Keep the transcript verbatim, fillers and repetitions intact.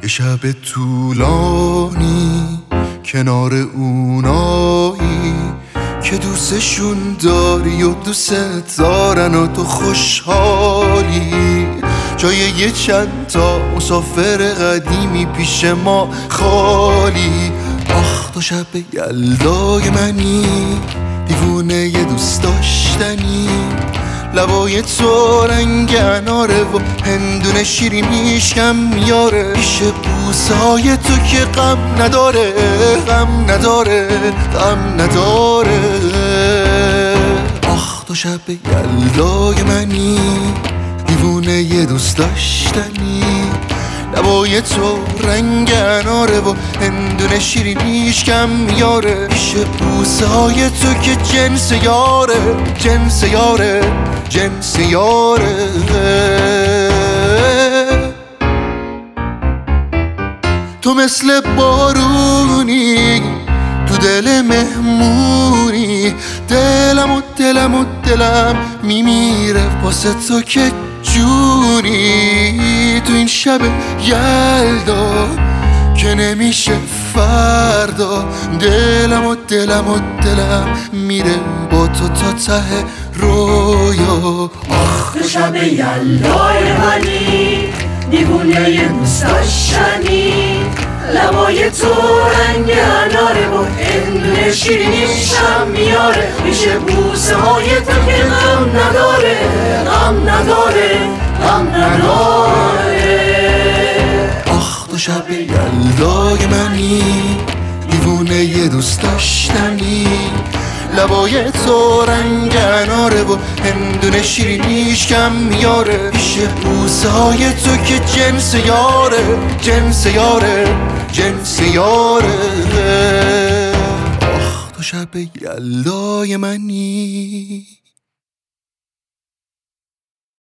یه شب طولانی کنار اونایی که دوستشون داری و دوست دارن و تو خوشحالی، جای یه چند تا مسافر قدیمی پیش ما خالی. آخ تو شب یلدای منی، دیوونه یه دوست داشتنی، لبای تو رنگ اناره و هندونه شیرینیش کم میاره، پیش بوسای تو که غم نداره، غم نداره، غم نداره. آخ تو شب یلدای منی، دیوونه یه دوست داشتنی، لبای تو رنگ اناره و هندونه شیرینیش کم میاره، پیش بوسای تو که جنس یاره، جنس یاره، جنس یاره. تو مثل بارونی تو دل مهمونی، دلم و دلم و دلم میمیره واسه تو که جونی. تو این شب یلدا که نمیشه فردا، دلم و دلم و دلم میره با تو تا ته رویا. آخ تو شب یلدای منی، دیوونه یه دوست داشتنی، لبای تو رنگ اناره و هندونه شیرینیش هم میاره، پیش بوسه های تو که غم نداره، غم نداره، غم نداره. آخ تو شب یلدای منی، دیوونه یه دوست داشتنی، لبای تو رنگ اناره و هندونه شیرینیش کم میاره، پیش بوسه های تو که جنس یاره، جنس یاره، جنس یاره. آخ تو شب یلدای منی.